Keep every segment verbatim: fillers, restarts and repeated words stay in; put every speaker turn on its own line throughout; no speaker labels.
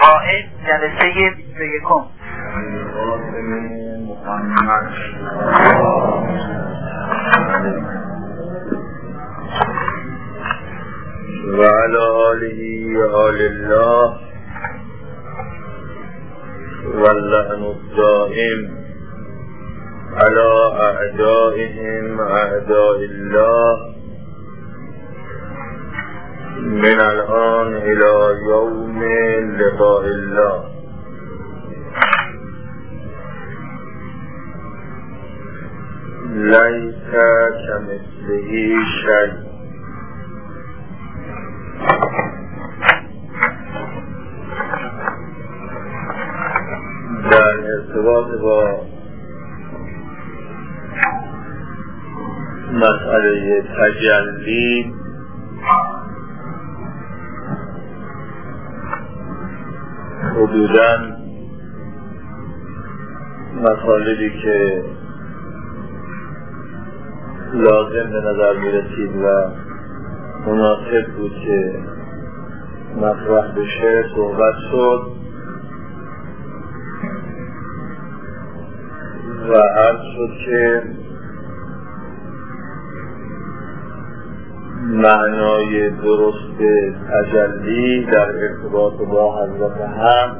قائد جلسه بیست و یکم
و علی آله و آل الله و اللعن الدائم على اعدائهم اعداء الله من الان الى یوم لقاء الله. لیس کمثله شیء. در ارتباط با مسئله تجلی حدوداً مطالبی که لازم به نظر می رسید و مناسب بود که مطرح بشه صحبت شد و عرض شد که معنای درست تجلی در ارتباط با حضرت حق،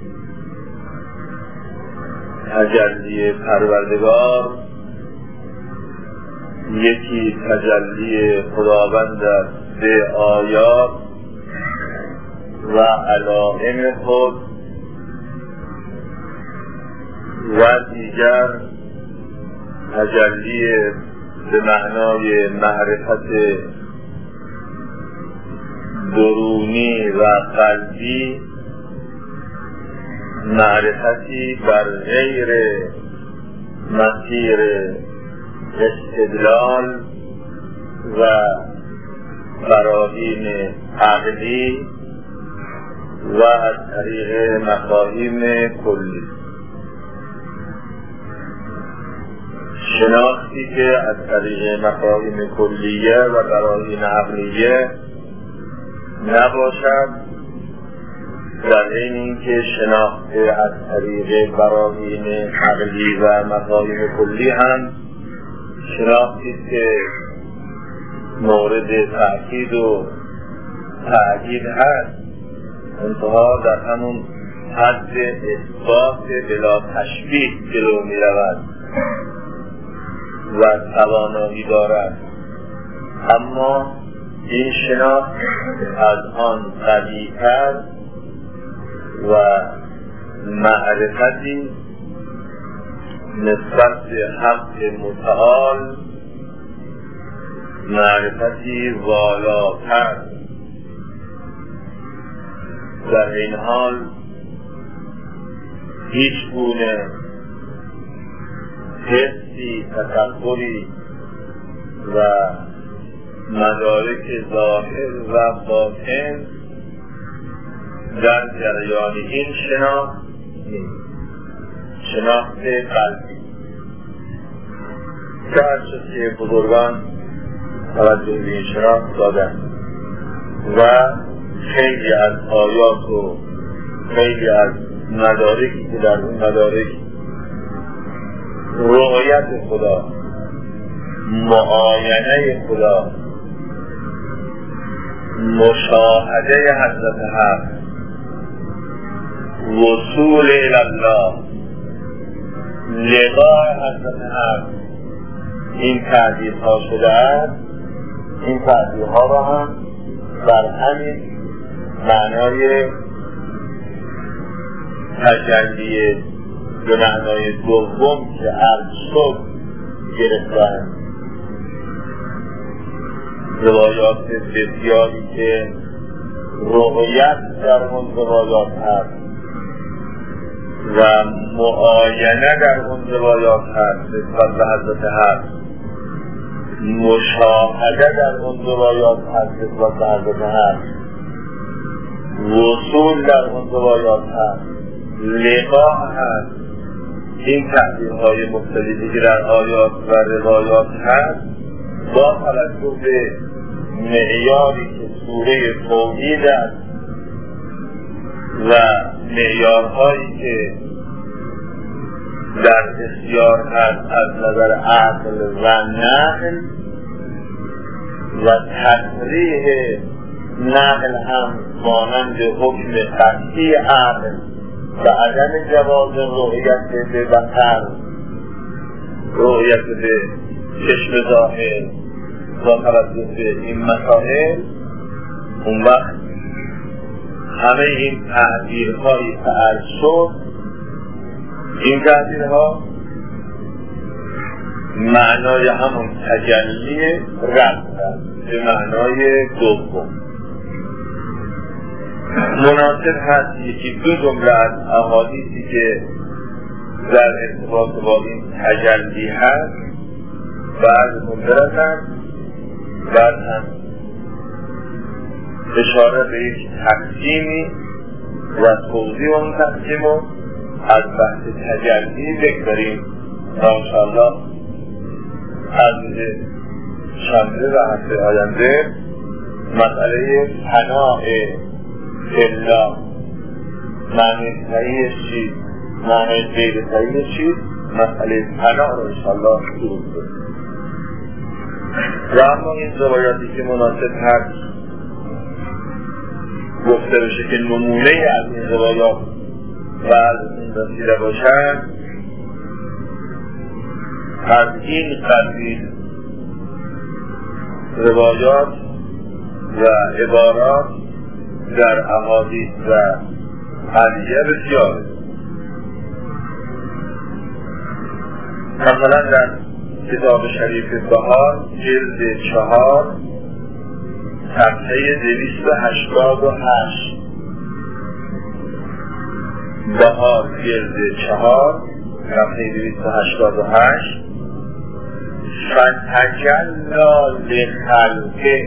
تجلی پروردگار، یکی تجلی خداوند است به آیات و علائم خود و دیگر تجلی به معنای معرفت درونی و قلبی، معرفتی بر غیر مسیر استدلال و براهین عقلی و از طریق مفاهیم کلی. شناختی که از طریق مفاهیم کلیه و براهین عقلیه نباشد، در این اینکه شناخت از طریق براهین عقلی و مفاهیم کلی هم شناختی که مورد تأکید و تأکید هست، انتها در همون حد اثبات بلا تشبیه جلو می رود و توانایی دارد. اما این شناخت از آن قوی‌تر و معرفتی نسبت به حق متعال، معرفتی والاتر. در این حال هیچ گونه حسی، تفکری و مدارک ظاهر و باطن در جریان این شناخت نیست. شناخت قلبی که هرچه که بزرگان توجه به این شناخت دادن و خیلی از آیات و خیلی از مدارکی که در اون مدارک رؤیت خدا، معاینه خدا، مشاهده حضرت حق، وصول الله، لقاء حضرت حق، این تعبیر ها شده است. این تعبیر ها را هم بر همین معنای تجلی به معنای دوم که عرض شد گرفتن. روایات بسیاری که رؤیت در اون روایات هست و معاینه در اون روایات هست نسبت به حضرت حق، مشاهده در اون روایات هست نسبت به حضرت حق، وصول در اون روایات هست، لقاء هست. این تعبیرهای مختلفی که در آیات و روایات هست با توجه به معیاری که سوره توحید است و معیارهایی که در بسیار هست از نظر عقل و نقل و تصریح نقل هم مانند حکم قطعی عقل و عدم جواز رؤیت به بصر، رؤیت به چشم ظاهر و توجه به این مسائل، اون وقت همه این تعبیرهایی که عرض شد، این تعبیرها معنای همون تجلی رفت به معنای دوم. مناسب هست یکی دو جمله از احادیثی که در ارتباط با این تجلی هست بعد مدرسن بعد هم اشاره به یک تقسیمی و توضیح اون تقسیم رو از بحث تجلی بگذاریم و انشاءالله از شنبه و هفته آینده مسئله فناء الله، معنی صحیحش چیست، معنی غیر صحیحش چیست، مسئله فناء رو انشاءالله شروع کنیم. و اما این روایاتی که مناسب هست گفته بشه که نمونه از این روایات بعد این رسیده باشد، از این قبیل روایات و عبارات در احادیث و علیه بسیاره. مثلا در کتاب شریف بهار جلد چهار صفحه دویست و هشتاد و هشت، بهار جلد چهار صفحه دویست و هشتاد و هشت، فتجلا لخلقه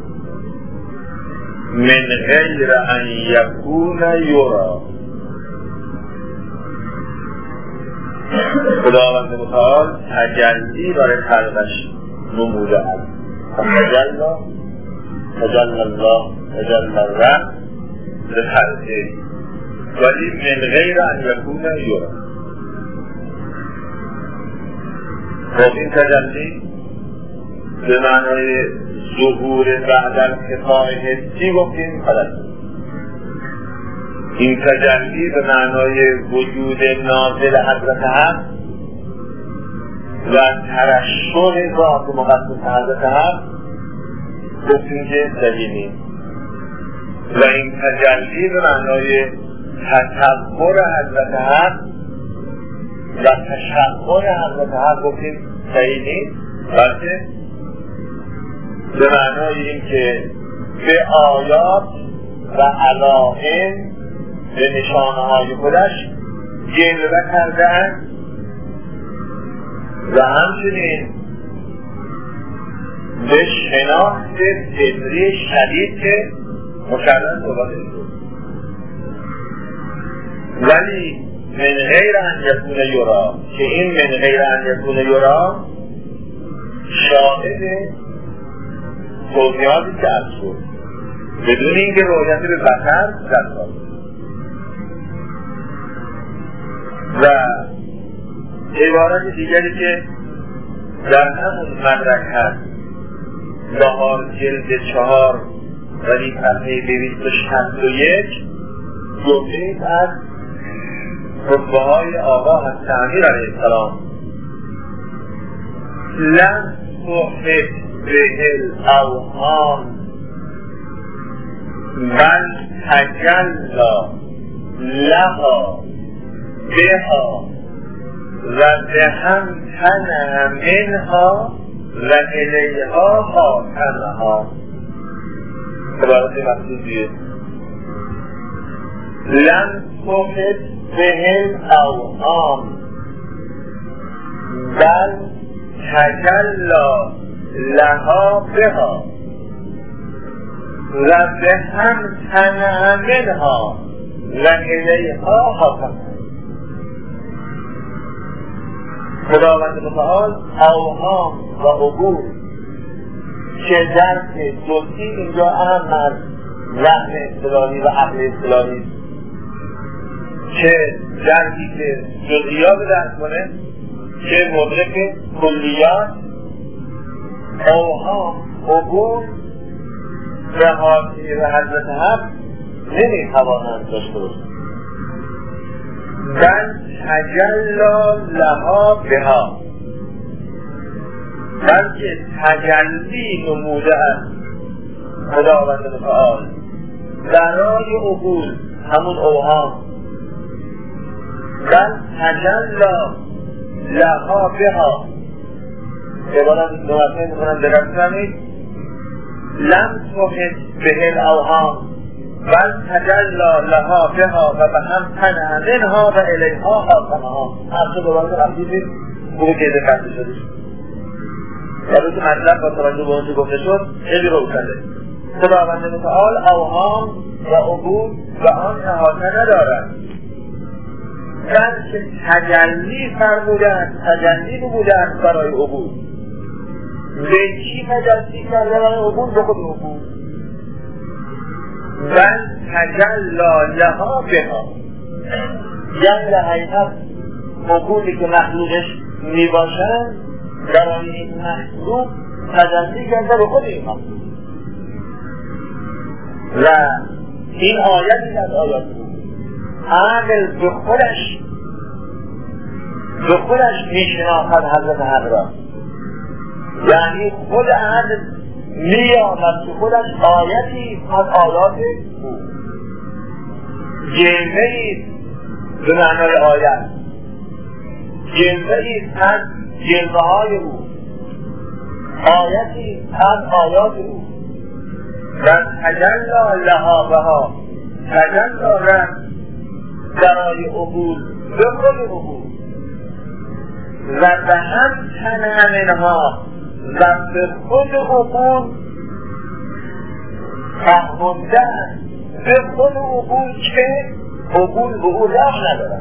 من غیر ان یکون یرا. خداوند متعال تجلی برای خلقش نموده است. تجلا تجلی الله تجلی الرب لخلقه ولی من غیر ان یکون یرا. خب این تجلی به معنای ظهور بعد الانقطاع حسی گفتیم غلط. این تجلی به معنای وجود نازل حضرت حق و ترشح ذات مقدس حضرت حق گفتیم که صحیح نیست. و این تجلی به معنای تطور حضرت حق و تشکر حضرت حق گفتیم صحیح نیست، بلکه به معنای این که به آیات و علائم به نشانه های خودش جلوه کردن و همچنین به شناخت فطری شدید که مکرر صحبت شد. ولی من غیر ان یکون یرا، که این من غیر ان یکون یرا شاهد توضیحاتی که از شد بدون اینکه رؤیت به بصر دست و عبارت دیگری که در همون مدرک هست بهار جلد چهار ولی صفحه دویست و شصت و یک جمله از خطبه های آقا حضرت امیر علیه السلام لم تحب به الاوهام بل تجلا لها بها و بهمتنها منها و الیها خاتمها. عبارت مقصودیه لم تحب به الاوهام بل تجلا لها بها و بهمتنها منها و الیها خاتمها. خداوند متعال اوهام و عبور که درک جزئی اینجا اهم از ذهن اصطلاحی و عقل اصطلاحی که درکی که جزئیات درک کنه، که مدرک کلیات، اوهام، عقول و حاصلی و حضرت حق نمیتوانند داشته باشند، بل تجلا لها بها، بلکه تجلی نموده است خداوند متعال برای عقول، همون اوهام، بل تجلا لها بها. عبارت نوعه میکنم دقت کنید، لم تحط به الاوهام بل تجلا لها بها و به هم تنها منها و الیها حاکمها. هر چه دوباره رفتید خوبه که دقت شده برای که مطلب با توجه به اونچه گفته شد خیلی روشنه. خداوند متعال اوهام و عقول و آن احاطه ندارد، بلکه تجلی فرموده است، تجلی نموده است برای عقول. به چی تجلی کرده برای عقول؟ به خود عقول. بل تجلا لها بها، یعنی در حقیقت عقولی که مخلوقش می باشند برای این مخلوق تجلی کرده به خود این مخلوق. و این آیتی از آیات بود، عقل به خودش به خودش میشناسد حضرت حق را، یعنی خود عقل می‌یابد که خودش آیتی از آیات او، جلوه‌ای به معنای آیت، جلوه‌ای از جلوه‌های او، آیتی از آیات او. و تجلا لها بها، تجلا رد برای عقول به خود عقول و به هم تنها و به خود عقول فهمونده به خود عقول که عقول به او راه ندارد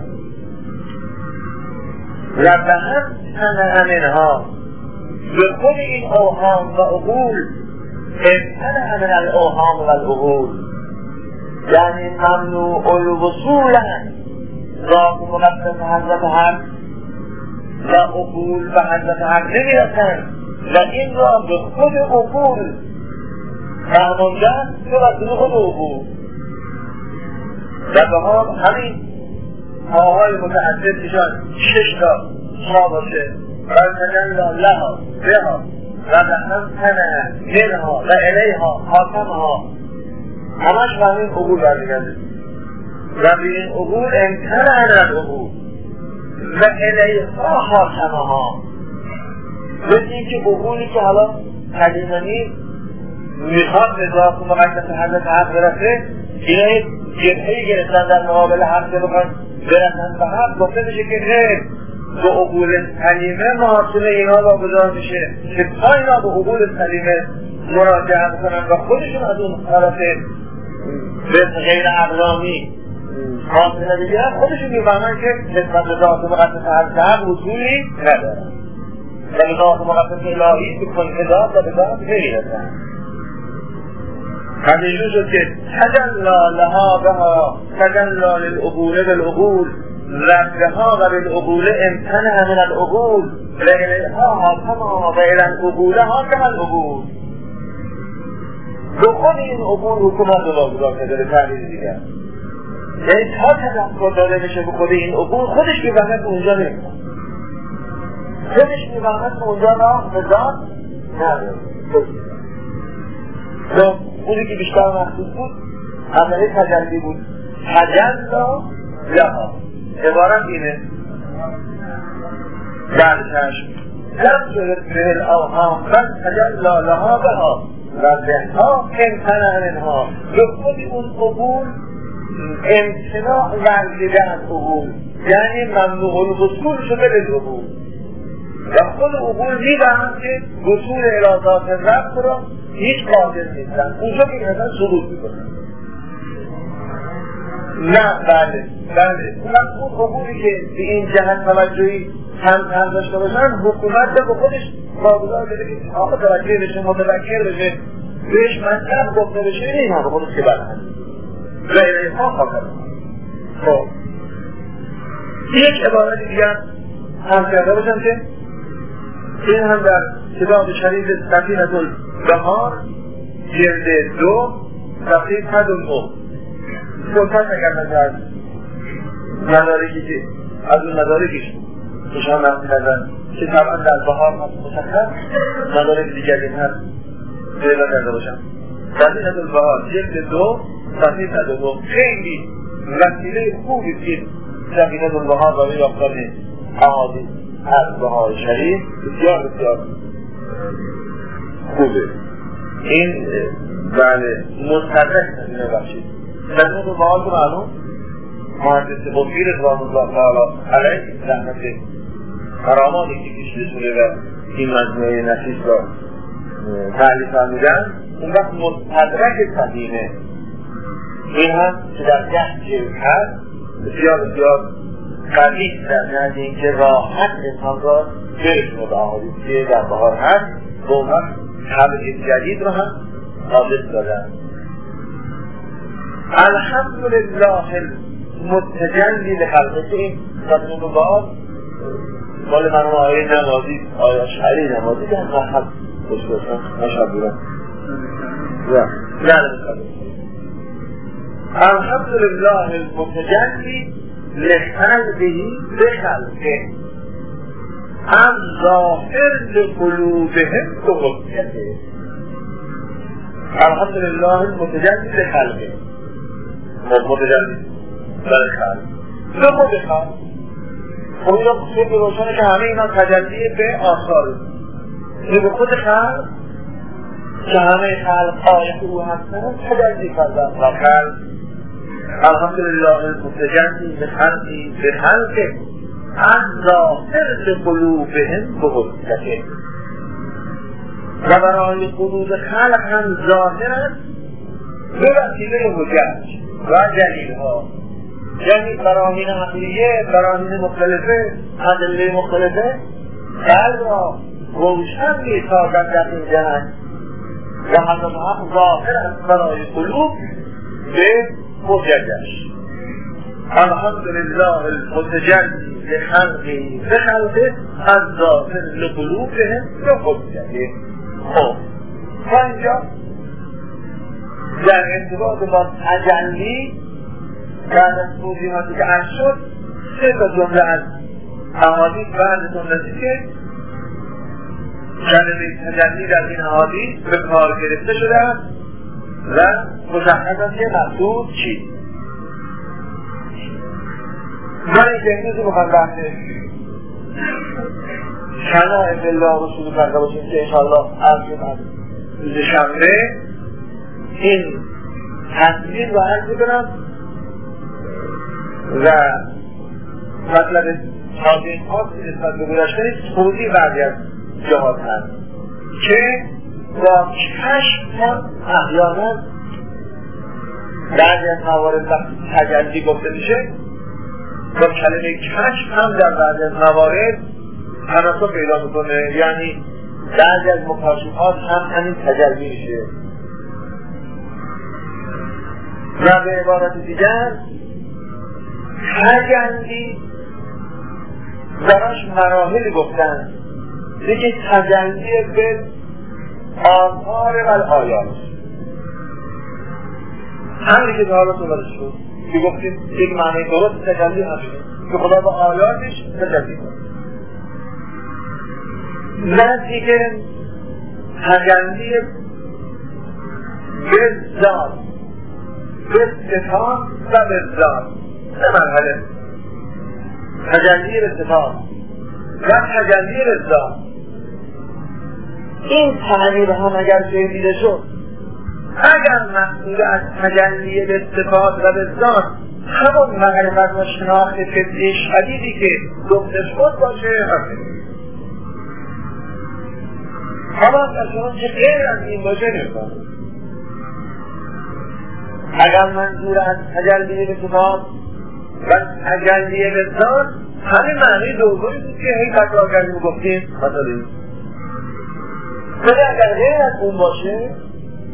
و به هم تنها به خود این اوهام و عقول امتنع من الاوهام و العقول، یعنی ممنوع الوصول ذات مقدس حضرت حق و عقول و حضرت حق نمیرسند و این را به خود عقول فهمانده است که وسیله خود عقول. و به حال همین پاهای متعدد کشان شش تا پا باشه و تجلا لها بها و به هم تنه منها و الیها حاکمها، همش به همین عقول برمیگرده و به این عقول امتنع از عقول و الیها حاکمها. مثل این که عقولی که حالا کلیمانی میخواد به ذات مقدس حضرت حق برسه، اینا جبهه‌ای گرفتن در مقابل حق که بخوان برسن به حق، گفته میشه که خیر به عقول سلیمه محاصل اینا واگذار میشه که تا اینا به عقول سلیمه مراجعه میکنن و خودشون از اون طرف به غیر اقلامی حاصله بگیرن، خودشون میفهمن که نسبت به ذات مقدس حق وصولی ندارن و به ذات مقدس الهی به کنهداد و به ذات نمیرسن. همینجور شد که تجلا لها بها تجلا للعقول بالعقول ربها و بالعقول امتنع من العقول و الیها حاکمها و الی العقول حاکم العقول. به خود این عقول حکومت رو واگذار کرده به تعبیر دیگر، یعنی تا تذکر داده بشه به خود این عقول، خودش میفهمد که اونجا نمیخواد، خودش میفهمد که اونجا راه به ذات نداره. اونی که بیشتر مخصوص بود عمله تجلی بود، تجلا لها. عبارت اینه برچشم لم ترد به الاوهام بل تجلا لها بها و بها امتنع منها. به خود اون عقول امتناع ورزیده از عقول، یعنی ممنوع الوصول شده به عقول و خود عقول میدهند که وصول الی ذات رب را هیچ قادر نیستن، اونجا که میرسن سقوط میکنن. نه بله بله اون عقولی که به این جهت توجهی هم هم داشته باشن، حکومت به خودش واگذار بده که آقا توجه بشه، متفکر بشه، بهش مطلب گفته بشه، این هم به خودش که برهن و الیها حاکم. خب یک عبارت دیگر هم کرده باشم که این هم در کتاب شریف سفینة البحار جلد دو صفحه صد و نه فرصت نکردن که از مدارکی که از اون مدارکش که شما نقل کردن که طبعا در بحار مشخص مدارک دیگری هم پیدا کرده باشم. سفینة البحار جلد دو صفحه صد و نه خیلی وسیله خوبی که سفینة البحار برای یافتن احادیث از بحار شریف بسیار بسیار خوبه. این بله مستدرک نمینه بخشید سفینة البحار که معلوم مهندس بزرگی رضوان الله تعالی علیه رحمت کراماتی که کشیده شده و این مجموعه نفیس را تعلیف فرمودن اون وقت مستدرک سفینه این هم که در ده جلد هست بسیار بسیار قوی در نزد اینکه راحت انسان را برسونه به احادیثی که در بحار هست و اون وقت تبریز جدید رو هم حادث دادن. الحمدلله المتجلی لخلقه که این سفینة البحار مال من آیه نمازی آیه اشعری نمازی که هم محب داشته باشم مشهد بودم و نه الحمدلله المتجلی لخلقه بخلقه هم ظاهر لقلوبهم بحجته. الحمدلله المتجلی لخلقه متجلی لخلقه لخود خلق خب این را خیلی روشنه که همه اینا تجلی به آثاره این به خود خلق که همه خلق آیت او هستن تجلی کردن و خلق الحمدلله المتجلی بخلقه بخلقه از ظاهر لقلوبهم بحجته و برای قلوب خلق هم ظاهر است به وسیله حجت و دلیل ها یعنی براهین عقلیه براهین مختلفه ادله مختلفه قلب را روشن می‌سازد در این جهت و حضرت حق ظاهر است برای قلوب به حجتش. الحمدلله المتجلی لخلقه بخلقه از ظاهر لقلوبهم بحجته. خب تا اینجا در ارتباط با تجلی بعد از توضیحاتی که عرض شد سه تا جمله از احادیث بعدتون رسید که کلمه تجلی در این احادیث به کار گرفته شده است و مشخص است که مقصود چیست. من این جهنیزی بخوام بحث شناع بالله رسول کرده باشیم که انشاءالله عرض از روز شنبه این تصویر رو عرض کنم و مطلب تازه خاص نسبت به گذشته توضیح بعضی از جهات هست که با کشف هم احیانا بعضی از موارد وقتی تجلی گفته میشه با کلمه کشف هم در بعضی از موارد تناسب پیدا میکنه، یعنی بعضی از مکاشفات هم همین تجلی میشه و به عبارت دیگر تجلی براش مراحل گفتن یکی تجلی به آثار و آیات همین که دارا صحبت شد که گفتیم یک معنی درست تجلی همینه که خدا با آیاتش تجلی کنه. نزدیک تجلی به ذات به صفات و به ذات سه مرحله تجلی به صفات و تجلی به ذات. این تعبیر هم اگر شنیده شد اگر مقصود از تجلی به صفات و به ذات همون معرفت و شناخت فطری شدیدی که گفته شد باشه همین اما در چنان که غیر از این باشه نمی‌کنه. اگر منظور از تجلی به صفات و تجلی به ذات همین معنی دومی بود که هی تکرار کردیم و گفتیم مثلا این ولی اگر غیر از اون باشه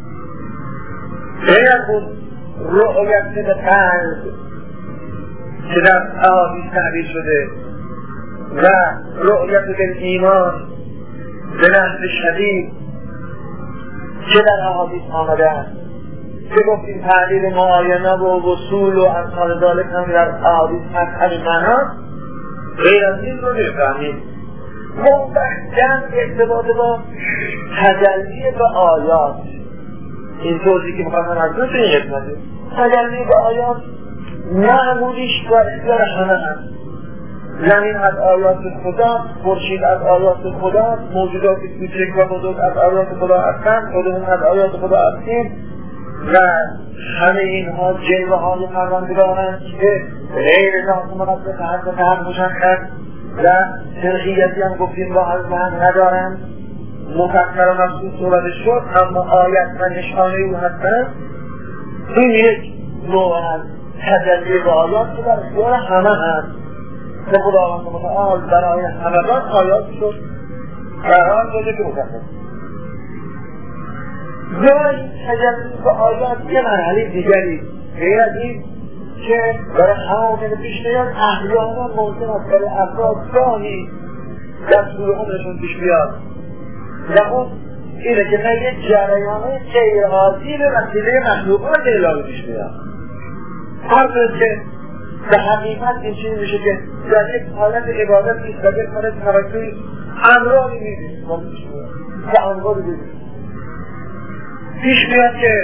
غیر از اون رؤیت به قلب که در احادیث تعبیر شده و رؤیت بالایمان به نحو شدید که در احادیث آمده است که گفتیم تعبیر معاینه و وصول و امثال ذالک هم در احادیث هست همین معنا. غیر از این رو نفهمید مبحثاً ارتباط با تجلی به آیات. این توضیحی که میخواستم از دو این قسمته تجلی به آیات معمولیش و اختیار همه هست. زمین از آیات خدا، خورشید از آیات خدا، موجودات کوچک و بزرگ از آیات خدا هستند، خودمون از آیات خدا هستیم و همه اینها جلوه های پروردگارند که غیر ذات مقدس حضرت حق مشخص و ترقیتی هم گفتیم با حضرت حق ندارند. مفکر و مخصوص صحبت شد اما آیت و نشانه او هستند. این یک نوع از تجلی به آیات که در اختیار همه هست که خداوند متعال برای همگان آیات شد قرار داده که مکفر. جای تجلی به آیات یه مرحله دیگری غیر از این که برای همه پیش نیاد احیانا ممکن است برای افراد گاهی دستور خودشون پیش بیاد و اون اینه که نه یک جریانه غیرعادی به وسیله مخلوقات اعلام پیش بیاد. فرض که به حقیقت این چیزی میشه که در یک حالت عبادت نیست و یک حالت توجهی امرانی میدید که انواری ببینید پیش بیاد که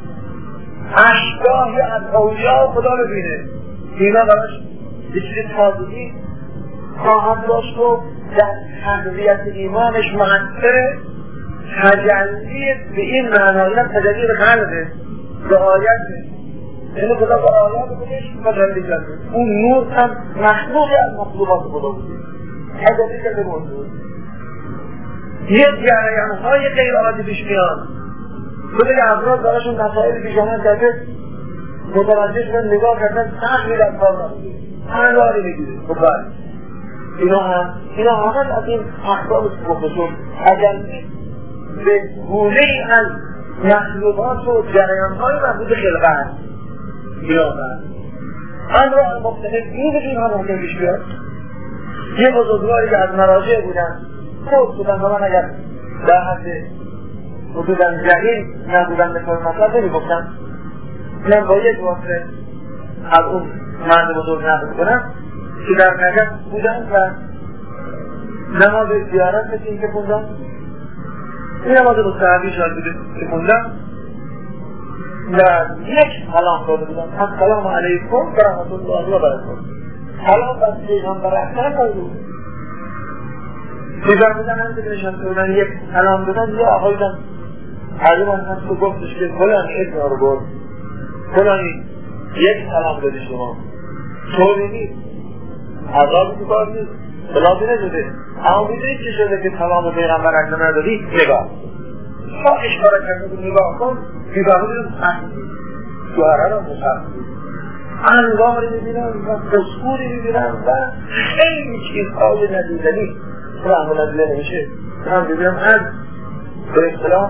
اشباهی از اولیاء خدا ببینه اینا براش یه چیز تازگی خواهد داشت و در تقویت ایمانش مؤثره. تجلی به این معنایت تجلی به قلبه به آیته یعنی خدا به آیات بودش تجلی کرده. اون نور هم مخلوقی از مخلوقات خدا بوده تجلی کرده موضوع. یک جریانهای غیر عادی پیش میان خود افراد براشون مسائل پیشامد کرده متوجه شدن نگاه کردن سخت در کار نمیگیره همه داری میگیره بخواهد اینا هم اینا همه از این اخبار گفته شد تجلی به گونه ای از مخلوقات و جریانهای مربوط خلقت بیامد. انواع مختلف این بگیم هم ممکن پیش بیاد. یه بزرگواری که از مراجع بودن خود بودن و من اگر در حد حدوداً جهیل نبودن مثل مطلب نمی گفتم من با یک واسه از اون مرد بزرگ نبود کنم که در نجف بودن و نماز زیارت مثل این که خوندم این نماز مستحبی شاید بوده که خوندم و یک سلام داده بودم السلام علیکم و رحمت الله و برکاته. سلام بر پیغمبر اکرم بود پیغمبر بودن هم که نشان بودن یک سلام دادن یا آقایدن هر من هم تو گفتش که فلانی اسم رو برد فلانی یک سلام دادی شما طوری نیست عذابی که کار نیست بلازی نشده اما میدونی چی شده که سلام پیغمبر اکرم ندادی نگاه شما اشاره کرده بود نگاه کن نگاه بودیم سختی شوهره را مشخصی انواری میبینم و قصوری میبینم و خیلی چیزهای ندیدنی رحم ندیده نمیشه هم ببینم از به اصطلاح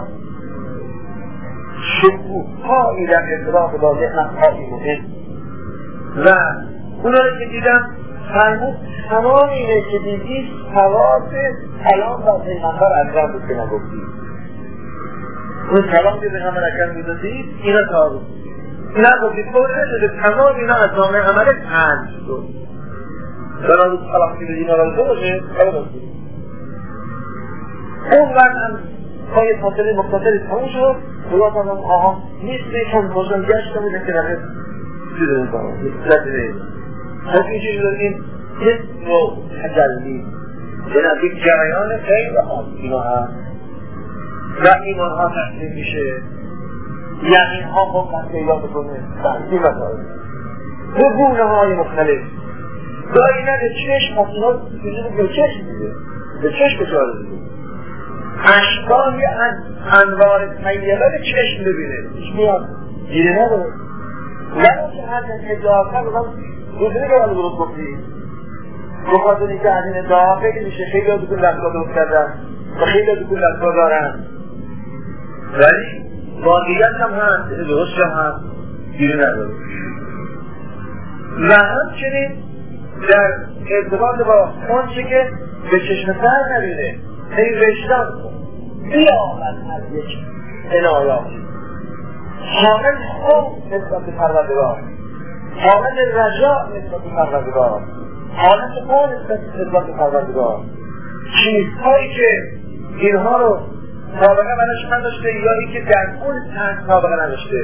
شکوهایی در اطلاق بازه افعالی مهم و اونا رو که دیدم فرمود تمام اینه که دیدی ثواب سلام و پیغمبر اکرم بود که نگفتی اون سلام که پیغمبر اکرم میدادید اینا ثواب نگفتید طور نشده تمام اینا از نامه عمله پنج شد برای سلام که اینا را دو باشه اون وقت هم پای فاصله مختصری تموم شد خدا کنم آها نیست بیشن باشم گشتم بودم که نقید جده میکنم نیست نیست خب این چیز داریم یک نوع تجلی جناب یک جریان خیلی آن اینا هست و ایمان ها تحصیل میشه یقین ها خوب تحصیل پیدا بکنه تحصیل مسائل به گونه های مختلف گاهی نه به چشم هست اینا به چشم دیده به چشم بچاره دیده اشکالی از انوار طیبه به چشم ببینه هیچ میاد دیده نداره ولی که هر کسی ادعا کرد بودم روزنی که ولی درست گفتی بخاطر که از این ادعا فکر میشه خیلی ها دکون لفظا درست کردن و خیلی ها دکون لفظا دارن ولی واقعیت هم هست درست هم هست دیده نداره و همچنین در ارتباط با اون چه که به چشم سر نبینه هی وجدان کن بیامد از یک عنایاتی حامل خوف نسبت به پروردگار، حامل رجاء نسبت به پروردگار، حامل قول نسبت به پروردگار، چیزهایی که اینها رو سابقه براش نداشته یا ای که در اون تن سابقه نداشته.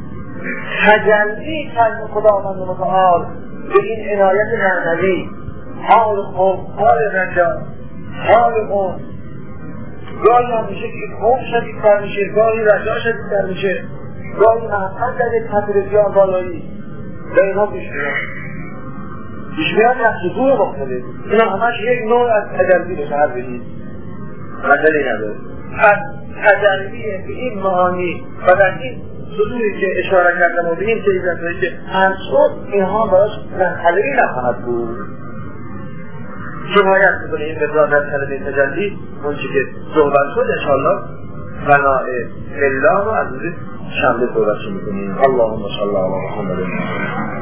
تجلی کلم خداوند متعال به این عنایت معنوی، حال خوف، حال رجاء، حال اون گاهی هم میشه که خوف شدیدتر میشه، گاهی رجاء شدیدتر میشه، گاهی محمد در یک خط بسیار بالایی به اینها پیش میاد پیش میاد نقش دور مختلف. این همش یک نوع از تجلی به شهر بدید مسئله نداره. از تجلی به این معانی و در این سطوری که اشاره کردم و به این تجلی که هر شد اینها باش منحلقی نخواهد بود. کفایت میکنه این مقدار در کلمه تجلی اون چی که صحبت شد انشاءالله بناء الله رو از روی شنبه صحبت میکنیم. اللهم صل علی محمد.